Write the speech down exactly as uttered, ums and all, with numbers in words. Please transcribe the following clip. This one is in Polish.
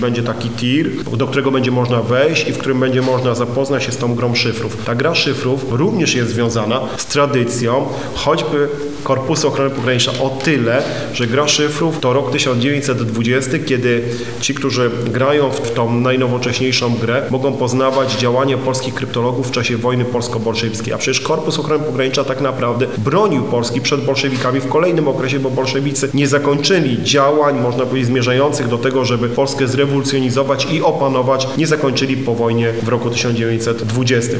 Będzie taki tir, do którego będzie można wejść i w którym będzie można zapoznać się z tą grą szyfrów. Ta gra szyfrów również jest związana z tradycją, choćby Korpusu Ochrony Pogranicza o tyle, że gra szyfrów to rok tysiąc dziewięćset dwudziesty, kiedy ci, którzy grają w tą najnowocześniejszą grę, mogą poznawać działania polskich kryptologów w czasie wojny polsko-bolszewickiej. A przecież Korpus Ochrony Pogranicza tak naprawdę bronił Polski przed bolszewikami w kolejnym okresie, bo bolszewicy nie zakończyli działań, można powiedzieć, zmierzających do tego, żeby Polskę zrewolucjonizować i opanować, nie zakończyli po wojnie w roku tysiąc dziewięćset dwudziestym.